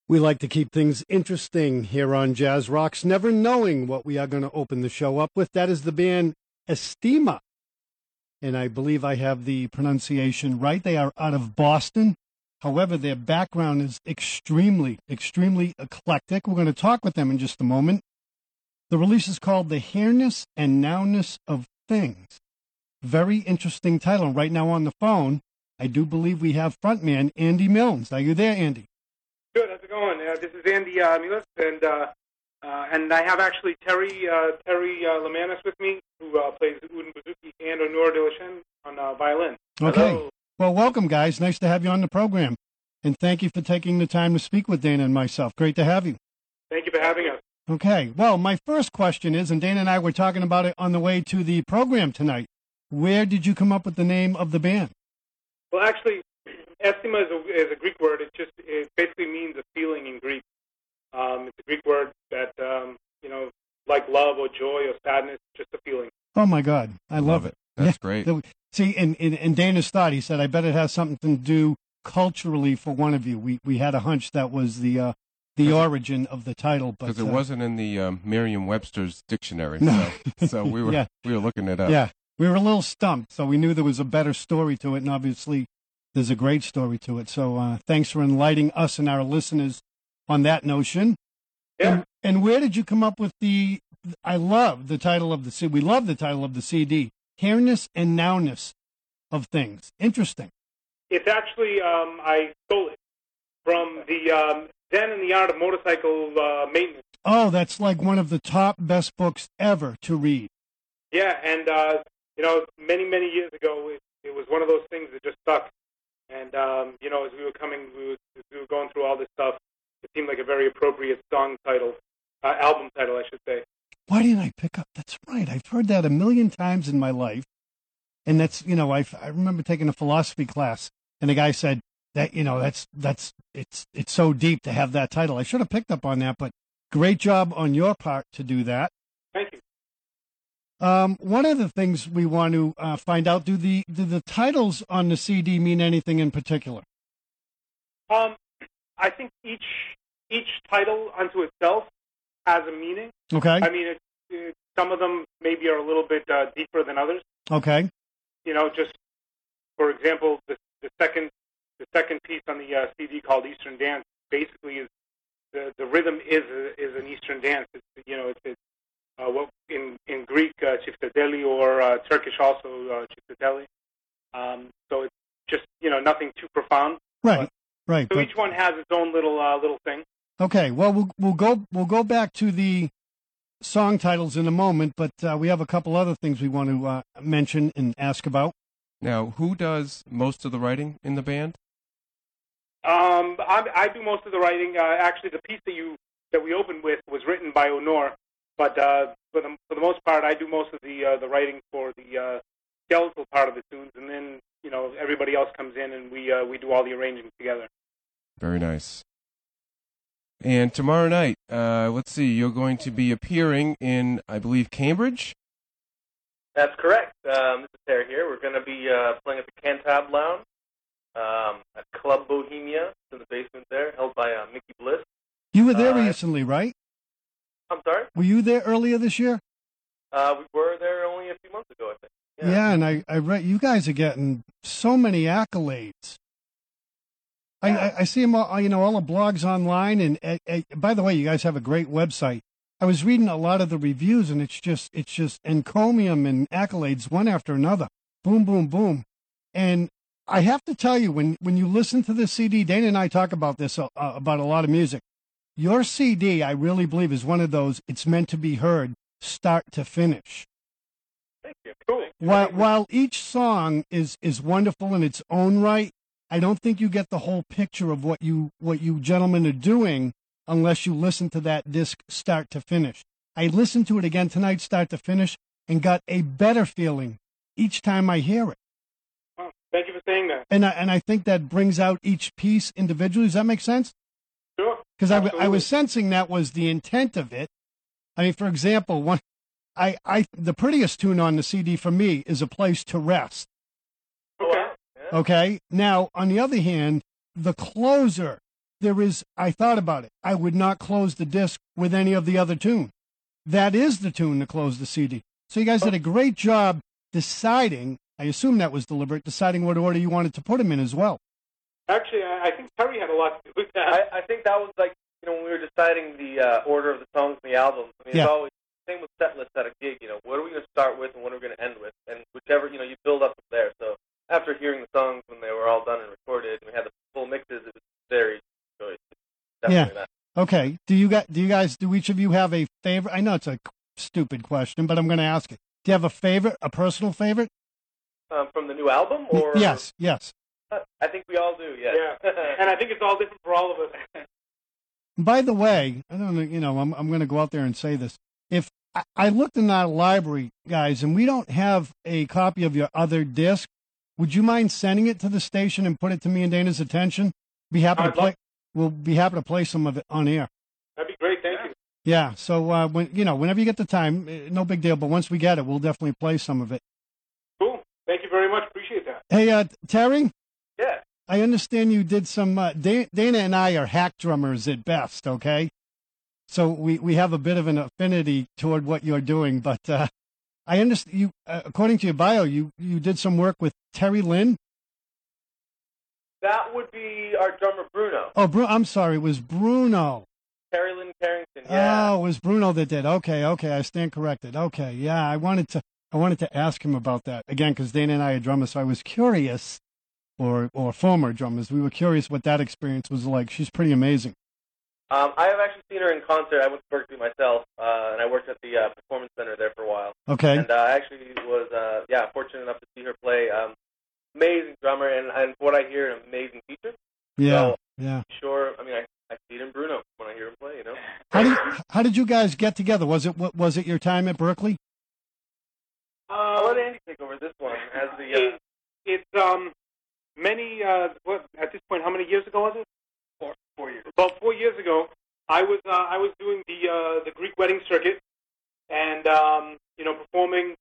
We like to keep things interesting here on Jazz Rocks, never knowing what we are going to open the show up with. That is the band Estima. And I believe I have the pronunciation right. They are out of Boston. However, their background is extremely eclectic. We're going to talk with them in just a moment. The release is called The Hairness and Nowness of Things. Very interesting title. Right now on the phone, I do believe we have frontman Andy Milnes. Are you there, Andy? Good. How's it going? This is Andy Milnes, and I have actually Terry Lemanis with me, who plays Udin Bouzouki and Honor de la Chaine on violin. Okay. Hello. Well, welcome, guys. Nice to have you on the program. And thank you for taking the time to speak with Dana and myself. Great to have you. Thank you for having us. Okay. Well, my first question is, and Dana and I were talking about it on the way to the program tonight, where did you come up with the name of the band? Well, actually, Estima is a Greek word. It basically means a feeling in Greek. It's a Greek word that, like love or joy or sadness, just a feeling. Oh, my God. I love it. That's great. See, in Dana's thought, he said, I bet it has something to do culturally for one of you. We had a hunch that was the origin of the title. Because it wasn't in the Merriam-Webster's dictionary. No. So we were looking it up. Yeah. We were a little stumped, so we knew there was a better story to it, and obviously there's a great story to it. So thanks for enlightening us and our listeners on that notion. Yeah. And where did you come up with I love the title of the CD. We love the title of the CD, Hairness and Nowness of Things. Interesting. It's actually, I stole it from the Zen and the Art of Motorcycle Maintenance. Oh, that's like one of the top best books ever to read. Yeah, and, many years ago, it was one of those things that just stuck. And, as we were going through all this stuff, it seemed like a very appropriate album title, I should say. Why didn't I pick up? That's right. I've heard that a million times in my life. And that's, I remember taking a philosophy class, and the guy said that, it's so deep to have that title. I should have picked up on that, but great job on your part to do that. Thank you. One of the things we want to find out, do the titles on the CD mean anything in particular? I think each title unto itself has a meaning. Okay. I mean, some of them maybe are a little bit deeper than others. Okay. Just for example, the second piece on the CD called Eastern Dance basically is the rhythm is an Eastern dance. It's what in Greek Çifteteli, or Turkish also Çifteteli. So it's just nothing too profound. Right. Right. So each one has its own little thing. Okay. Well, we'll go back to the song titles in a moment, but we have a couple other things we want to mention and ask about. Now, who does most of the writing in the band? I do most of the writing. Actually, the piece that we opened with was written by Honor, but for the most part, I do most of the writing for the skeletal part of the tunes, and then everybody else comes in and we do all the arranging together. Very nice. And tomorrow night, let's see, you're going to be appearing in, I believe, Cambridge? That's correct. This is Terry here. We're going to be playing at the Cantab Lounge at Club Bohemia, in the basement there, held by Mickey Bliss. You were there recently, right? I'm sorry? Were you there earlier this year? We were there only a few months ago, I think. Yeah, and I read you guys are getting so many accolades. I see them all, all the blogs online, and by the way, you guys have a great website. I was reading a lot of the reviews, and it's just encomium and accolades one after another. Boom, boom, boom. And I have to tell you, when you listen to this CD, Dana and I talk about this, about a lot of music. Your CD, I really believe, is one of those, it's meant to be heard start to finish. Thank you. Cool. While each song is wonderful in its own right, I don't think you get the whole picture of what you gentlemen are doing unless you listen to that disc start to finish. I listened to it again tonight, start to finish, and got a better feeling each time I hear it. Well, thank you for saying that. And I think that brings out each piece individually. Does that make sense? Sure. Because I was sensing that was the intent of it. I mean, for example, the prettiest tune on the CD for me is A Place to Rest. Okay. Okay. Now, on the other hand, the closer, there is, I thought about it. I would not close the disc with any of the other tune. That is the tune to close the CD. So you guys did a great job deciding, I assume that was deliberate, deciding what order you wanted to put them in as well. Actually, I think Terry had a lot to do with that. I think that was like, when we were deciding the order of the songs in the album. I mean, Yeah. it's always the same with set lists at a gig. What are we going to start with and what are we going to end with? And whichever, you build up from there. So after hearing the songs when they were all done and recorded, and we had the full mixes, it was very joyous. Definitely that. Okay. Do each of you have a favorite? I know it's a stupid question, but I'm going to ask it. Do you have a favorite, a personal favorite? From the new album, or Yes. I think we all do. Yes. Yeah, and I think it's all different for all of us. By the way, I don't know, I'm going to go out there and say this. If I looked in our library, guys, and we don't have a copy of your other disc, would you mind sending it to the station and put it to me and Dana's attention? Be happy to play. We'll be happy to play some of it on air. That'd be great. Thank you. Yeah. So whenever you get the time, no big deal. But once we get it, we'll definitely play some of it. Cool. Thank you very much. Appreciate that. Hey, Terry. Yeah. I understand you did some. Dana and I are hack drummers at best. Okay. So we have a bit of an affinity toward what you're doing, but I understand you. According to your bio, you did some work with Terry Lynn. That would be our drummer, Bruno. Oh, I'm sorry. It was Bruno. Terry Lynn Carrington, yeah. Oh, it was Bruno that did. Okay, I stand corrected. Okay, yeah, I wanted to ask him about that again because Dana and I are drummers, so I was curious, or former drummers. We were curious what that experience was like. She's pretty amazing. I have actually seen her in concert. I went to Berkeley myself, and I worked at the Performance Center there for a while. Okay. And I actually was, fortunate enough to see her play. Amazing drummer, and what I hear, an amazing teacher. Yeah, so, yeah. Sure, I mean, I see it in Bruno when I hear him play, How did you guys get together? Was it your time at Berkeley? I'll let Andy take over this one as the. It's many. What at this point? How many years ago was it? 4 years. About 4 years ago, I was doing the Greek wedding circuit, and performing.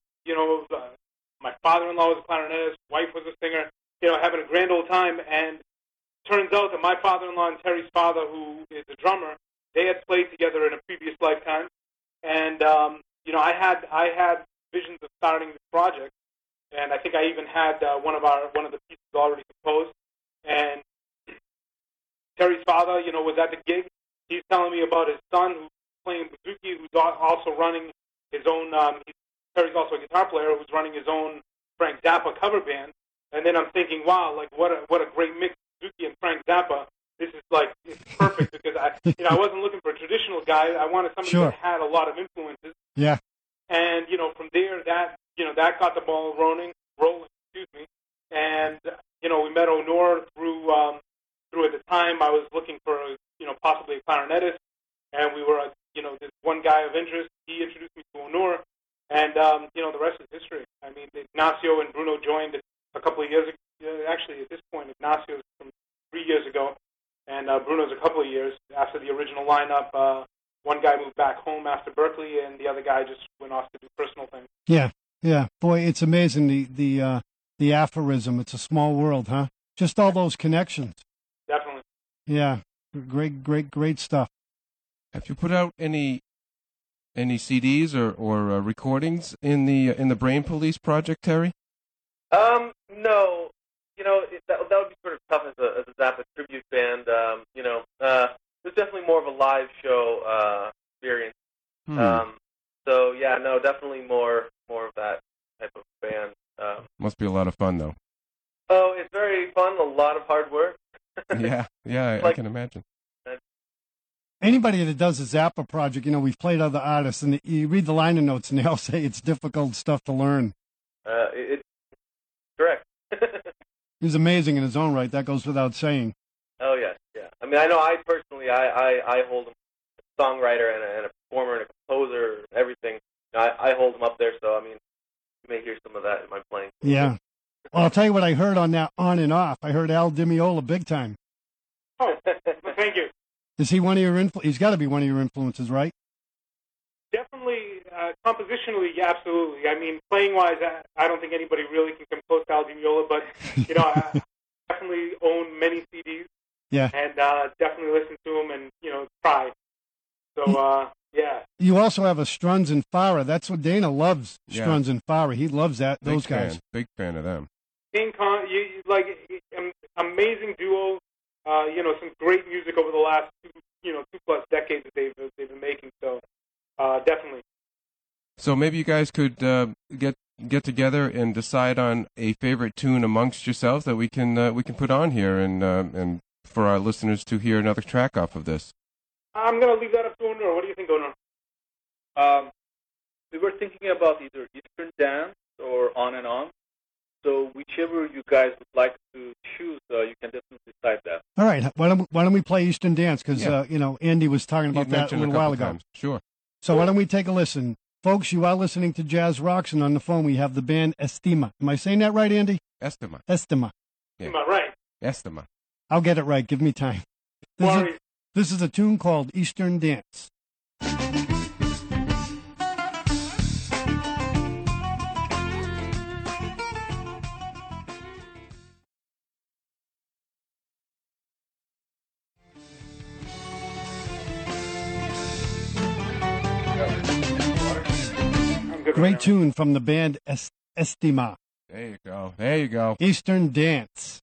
My father-in-law was a clarinetist, wife was a singer. Having a grand old time, and turns out that my father-in-law and Terry's father, who is a drummer, they had played together in a previous lifetime, and I had visions of starting this project, and I think I even had one of the pieces already composed, and Terry's father, was at the gig. He's telling me about his son who's playing bouzouki, who's also running his own. Terry's also a guitar player who's running his own Frank Zappa cover band, and then I'm thinking, wow, like what a great mix. Bouzouki and Frank Zappa. This is it's perfect because I wasn't looking for a traditional guy. I wanted somebody that had a lot of influences. Yeah. And from there, that got the ball rolling. Excuse me. And we met Onur through at the time I was looking for possibly a clarinetist, and we were this one guy of interest. He introduced me to Onur, and the rest is history. I mean, Ignacio and Bruno joined a couple of years ago. Actually, at this point, Ignacio's from 3 years ago, and Bruno's a couple of years after the original lineup. One guy moved back home after Berkeley, and the other guy just went off to do personal things. Yeah. Boy, it's amazing the aphorism. It's a small world, huh? Just all those connections. Definitely. Yeah. Great stuff. Have you put out any CDs or recordings in the Brain Police project, Terry? No. That would be sort of tough as a Zappa tribute band. It's definitely more of a live show experience. So yeah, no, definitely more of that type of band. Must be a lot of fun though. Oh, it's very fun. A lot of hard work. yeah, I can imagine. Anybody that does a Zappa project, we've played other artists, and you read the liner notes, and they all say it's difficult stuff to learn. It's correct. He's amazing in his own right. That goes without saying. Oh, yeah. I mean, I know I personally, I hold him a songwriter and a performer and a composer and everything. I hold him up there, so, I mean, you may hear some of that in my playing. Yeah. Well, I'll tell you what I heard on that On and Off. I heard Al Di Meola big time. Oh, thank you. Is he one of your He's got to be one of your influences, right? Definitely, compositionally, yeah, absolutely. I mean, playing-wise, I don't think anybody really can come close to Al Di Meola, but, I definitely own many CDs Yeah. And definitely listen to them and, try. So, yeah. You also have a Struns and Farah. That's what Dana loves, Yeah. Struns and Farah. He loves those guys. Big fan of them. King Kong, amazing duo. Some great music over the last 2+ decades that they've been making. So, definitely. So maybe you guys could get together and decide on a favorite tune amongst yourselves that we can put on here and for our listeners to hear another track off of this. I'm gonna leave that up to Onur. What do you think, Onur? We were thinking about either Eastern Dance or On and On. So whichever you guys would like to choose, you can definitely decide that. All right. Why don't we play Eastern Dance? Because, Yeah. Andy was talking about You've that a mentioned little couple while ago. times. Sure. So why don't we take a listen? Folks, you are listening to Jazz Rocks, and on the phone we have the band Estima. Am I saying that right, Andy? Estima. Estima. Yeah. Am I right? Estima. I'll get it right. Give me time. This is a tune called Eastern Dance. Great tune from the band Estima. There you go. There you go. Eastern Dance.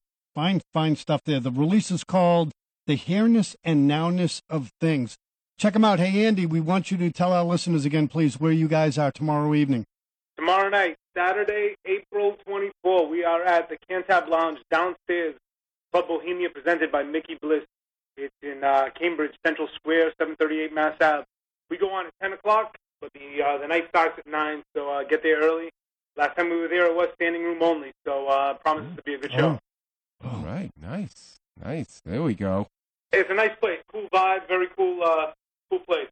Fine stuff there. The release is called The Here-ness and Now-ness of Things. Check them out. Hey, Andy, we want you to tell our listeners again, please, where you guys are tomorrow evening. Tomorrow night, Saturday, April 24, we are at the Cantab Lounge downstairs, Club Bohemia, presented by Mickey Bliss. It's in Cambridge, Central Square, 738 Mass Ave. We go on at 10 o'clock, but the night starts at 9, so get there early. Last time we were there, it was standing room only, so promises to be a good show. All right. Nice. There we go. It's a nice place, cool vibe, very cool place.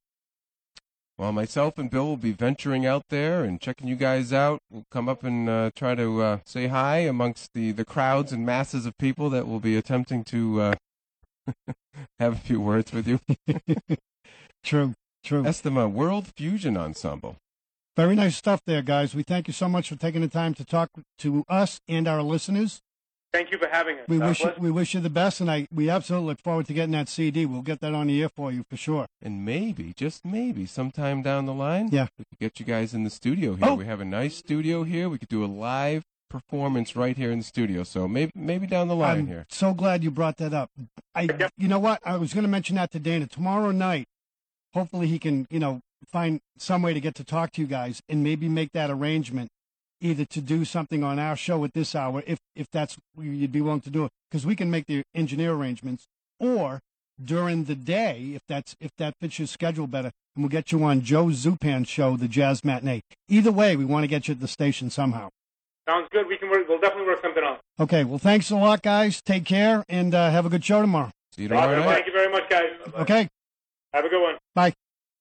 Well, myself and Bill will be venturing out there and checking you guys out. We'll come up and try to say hi amongst the crowds and masses of people that will be attempting to have a few words with you. True. Estima World Fusion Ensemble. Very nice stuff there, guys. We thank you so much for taking the time to talk to us and our listeners. Thank you for having us. We wish you the best, and we absolutely look forward to getting that CD. We'll get that on the air for you for sure. And maybe, just maybe, sometime down the line, yeah, we could get you guys in the studio here. Oh. We have a nice studio here. We could do a live performance right here in the studio. So maybe down the line here. So glad you brought that up. You know what? I was going to mention that to Dana tomorrow night. Hopefully he can, find some way to get to talk to you guys and maybe make that arrangement, either to do something on our show at this hour, if that's you'd be willing to do it, because we can make the engineer arrangements, or during the day, if that fits your schedule better, and we'll get you on Joe Zupan's show, the Jazz Matinee. Either way, we want to get you at the station somehow. Sounds good. We'll definitely work something out. Okay. Well, thanks a lot, guys. Take care and have a good show tomorrow. See you tomorrow night. Thank you very much, guys. Okay. Have a good one. Bye.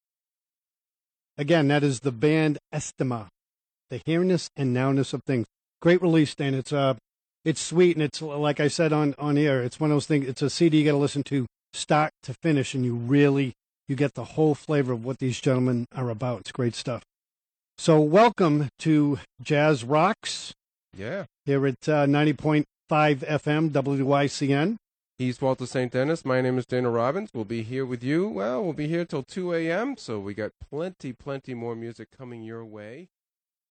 Again, that is the band Estima, The Here-ness and Now-ness of Things. Great release, Dan. It's sweet, and it's, like I said on air, it's one of those things, it's a CD you got to listen to start to finish, and you get the whole flavor of what these gentlemen are about. It's great stuff. So welcome to Jazz Rocks. Yeah. Here at 90.5 FM, WICN. He's Walter St. Dennis. My name is Dana Robbins. We'll be here with you. Well, we'll be here till 2 a.m., so we got plenty more music coming your way.